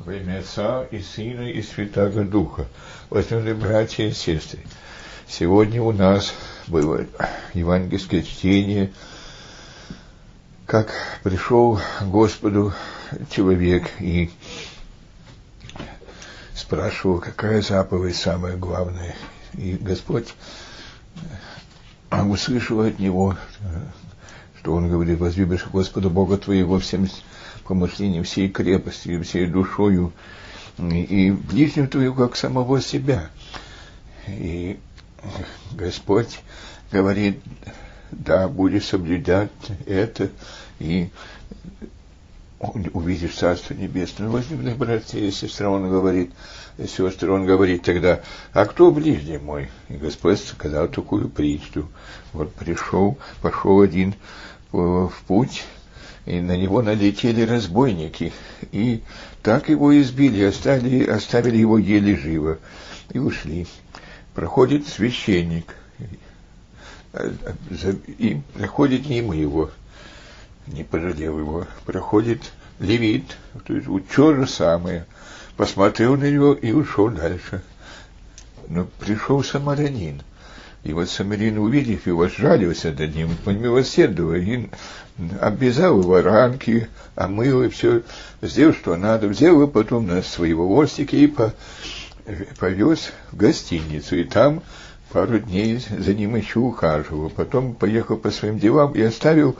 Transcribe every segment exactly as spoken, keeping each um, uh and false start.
Во имя Отца и Сына и Святаго Духа. Возлюбленные братья и сестры, сегодня у нас было евангельское чтение, как пришел к Господу человек и спрашивал, какая заповедь самая главная. И Господь услышал от него, что он говорит: возлюбишь Господа Бога твоего всем помышлением, всей крепостью, всей душою, и ближнего твоего, как самого себя. И Господь говорит: да, будешь соблюдать это, и увидишь Царство Небесное. Возлюбленные братья и сестры, он говорит, сестры, он говорит тогда: а кто ближний мой? И Господь сказал такую притчу. Вот пришел, пошел один в путь, и на него налетели разбойники, и так его избили, оставили, оставили его еле живо, и ушли. Проходит священник, и проходит мимо его, не пожалел его. Проходит левит, то есть вот то же самое, посмотрел на него и ушел дальше. Но пришел самарянин, и вот самарянин, увидев его, сжалился над ним, милосердного, и обвязал его ранки, омыл и все, сделал, что надо, взял его потом на своего мостика и повез в гостиницу, и там пару дней за ним еще ухаживал. Потом поехал по своим делам и оставил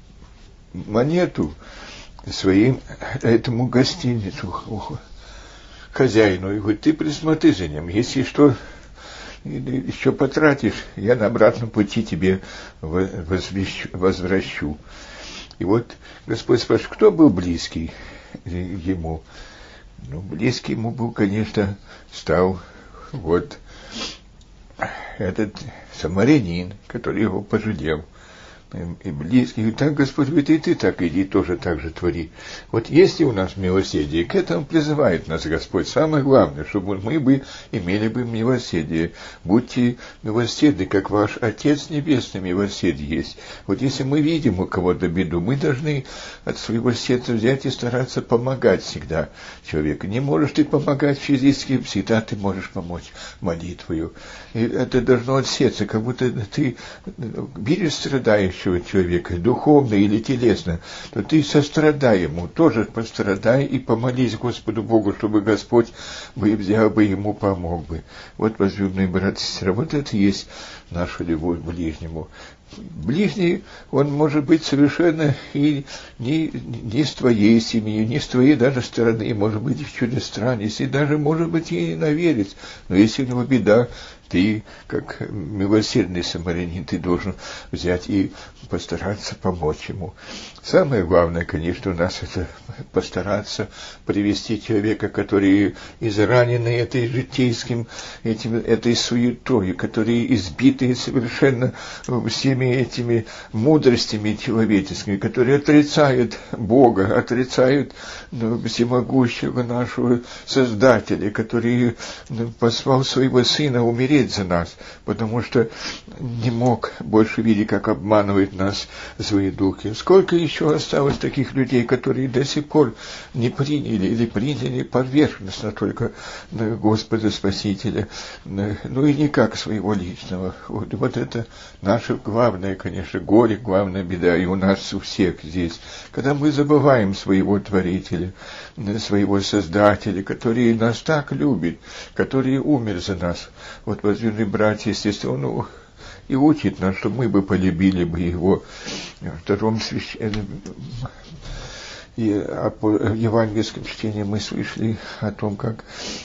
монету своим, этому гостиницу, хозяину, и говорит: ты присмотри за ним, если что еще потратишь, я на обратном пути тебе возвращу. И вот Господь спрашивает, кто был близкий ему? Ну, близкий ему был, конечно, стал вот этот самарянин, который его пожалел. И близкий, и так Господь говорит: и ты так иди, тоже так же твори. Вот есть ли у нас милосердие, к этому призывает нас Господь. Самое главное, чтобы мы бы имели бы милосердие. Будьте милосердны, как ваш Отец Небесный милосердие есть. Вот если мы видим у кого-то беду, мы должны от своего сердца взять и стараться помогать всегда человеку. Не можешь ты помогать физически, всегда ты можешь помочь молитвою. И это должно от сердца, как будто ты видишь страдающего человека, духовно или телесно, то ты сострадай ему, тоже пострадай и помолись Господу Богу, чтобы Господь бы взял бы ему, помог бы. Вот, возлюбленные братья и сестры, вот это и есть наша любовь к ближнему. Ближний, он может быть совершенно и не, не с твоей семьи, не с твоей даже стороны, может быть и чужестранец, и даже может быть и иноверец, но если у него беда, ты, как милосердный самарянин, ты должен взять и постараться помочь ему. Самое главное, конечно, у нас это постараться привести человека, который израненный этой житейским, этим, этой суетой, который избитый совершенно всеми этими мудростями человеческими, который отрицает Бога, отрицает ну, всемогущего нашего Создателя, который ну, послал своего Сына умереть за нас, потому что не мог больше видеть, как обманывает нас злые духи. Сколько еще осталось таких людей, которые до сих пор не приняли или приняли поверхностно только Господа Спасителя, ну и никак своего личного. Вот, вот это наше главное, конечно, горе, главная беда, и у нас у всех здесь, когда мы забываем своего Творителя, своего Создателя, который нас так любит, который умер за нас. Вот, возлюбленные братья и сестры, он и учит нас, чтобы мы бы полюбили бы его. В втором священном и в евангельском чтении мы слышали о том, как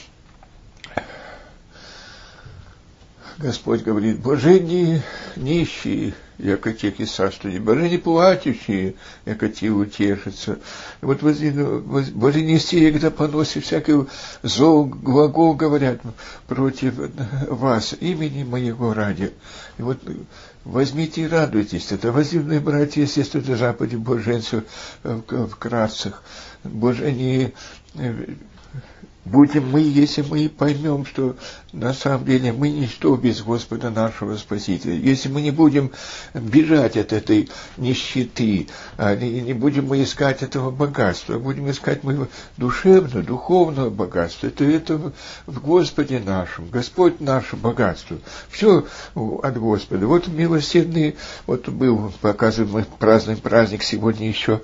Господь говорит: блаженные нищие, яко тех и царствие, блаженные плачущие, яко те утешатся. И вот блаженные те, когда поносят всякий зол глагол, говорят против вас, имени моего ради. И вот возьмите и радуйтесь. Это, возлюбленные братья и сестры, это заповедь блаженства в кратцах. Блаженные будем мы, если мы поймем, что на самом деле мы ничто без Господа нашего Спасителя, если мы не будем бежать от этой нищеты, и не будем мы искать этого богатства, будем искать мы душевного, духовного богатства, то это в Господе нашем, Господь наше богатство, все от Господа. Вот милосердный, вот был, показываем, мы празднуем праздник сегодня еще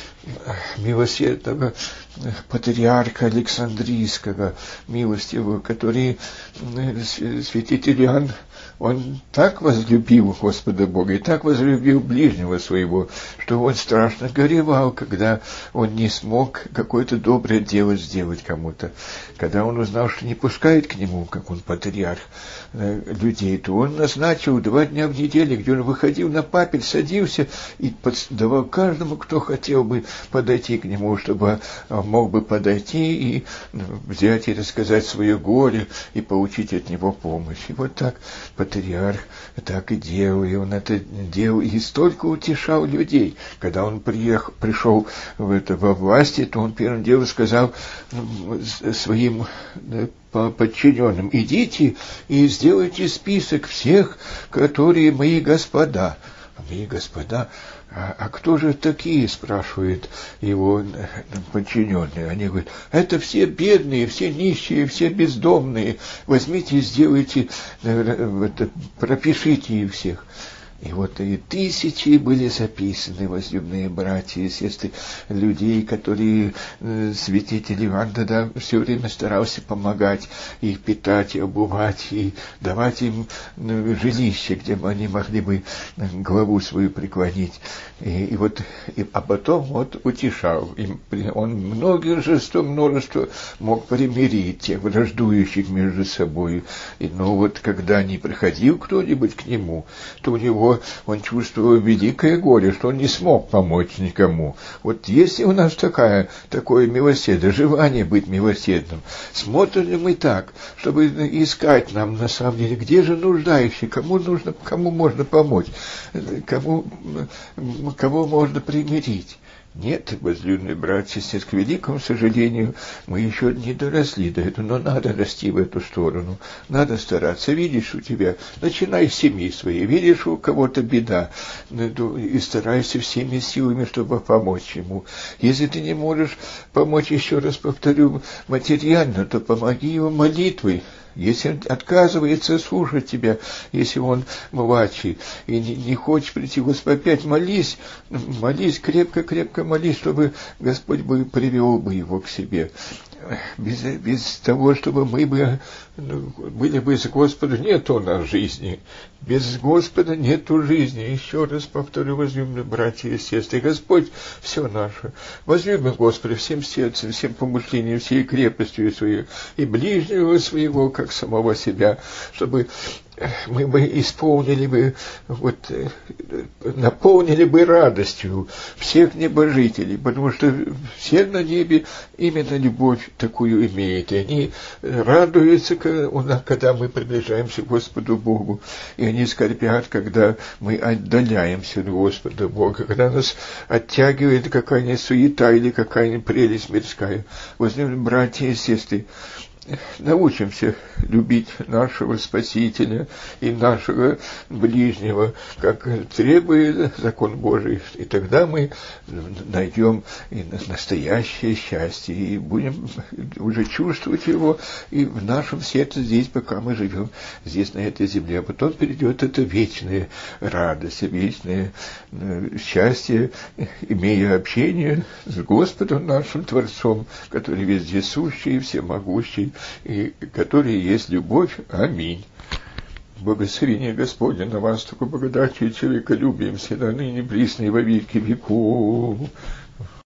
милосердного патриарха Александрийского, милостивого, который святитель Иоанн, он так возлюбил Господа Бога и так возлюбил ближнего своего, что он страшно горевал, когда он не смог какое-то доброе дело сделать кому-то. Когда он узнал, что не пускает к нему, как он патриарх, людей, то он назначил два дня в неделю, где он выходил на папель, садился и давал каждому, кто хотел бы подойти к нему, чтобы мог бы подойти и взять и рассказать свое горе и получить от него помощь. И вот так патриарх так и делал, и он это делал, и столько утешал людей. Когда он приехал, пришел в это, во власти, то он первым делом сказал своим подчиненным: идите и сделайте список всех, которые мои господа. Мои господа, а, а кто же такие, спрашивает его подчиненные. Они говорят: это все бедные, все нищие, все бездомные. Возьмите и сделайте, это, пропишите их всех. И вот и тысячи были записаны, возлюбленные братья и сестры, людей, которые э, святитель Иоанн тогда все время старался помогать, их питать, и обувать, и давать им э, жилище, где они могли бы э, главу свою преклонить. И, и вот, и, а потом вот утешал. Им, он многих же сто множество мог примирить тех враждующих между собой. И, но вот когда не приходил кто-нибудь к нему, то у него он чувствовал великое горе, что он не смог помочь никому. Вот если у нас такая, такое милосердие, желание быть милосердным, смотрим ли мы так, чтобы искать нам на самом деле, где же нуждающий, кому нужно, кому можно помочь, кому, кого можно примирить. Нет, возлюбленные братья и сестры, к великому сожалению, мы еще не доросли до этого, но надо расти в эту сторону, надо стараться. Видишь, у тебя, начинай с семьи своей, видишь, у кого-то беда, и старайся всеми силами, чтобы помочь ему. Если ты не можешь помочь, еще раз повторю, материально, то помоги ему молитвой. Если он отказывается слушать тебя, если он младший, и не, не хочешь прийти, Господи, опять молись, молись, крепко-крепко молись, чтобы Господь бы привел бы его к себе. Без, без того, чтобы мы бы, ну, были бы с Господом, нет у нас жизни. Без Господа нету жизни. Еще раз повторю, возлюбленные братья и сестры, Господь все наше. Возлюбим Господа всем сердцем, всем помышлением, всей крепостью своей, и ближнего своего, как самого себя, чтобы мы бы исполнили бы, вот, наполнили бы радостью всех небожителей, потому что все на небе именно любовь такую имеют, и они радуются, когда мы приближаемся к Господу Богу, и они скорбят, когда мы отдаляемся от Господа Бога, когда нас оттягивает какая-нибудь суета или какая-нибудь прелесть мирская. Возлюбленные братья и сестры, научимся любить нашего Спасителя и нашего ближнего, как требует закон Божий, и тогда мы найдем и настоящее счастье, и будем уже чувствовать его и в нашем сердце здесь, пока мы живем здесь, на этой земле. А потом перейдет это вечная радость, вечное счастье, имея общение с Господом нашим Творцом, который вездесущий и всемогущий, и который есть любовь. Аминь. Благословение Господне на вас, такой благодатью и человеколюбием, всегда ныне, присно и во веки веков.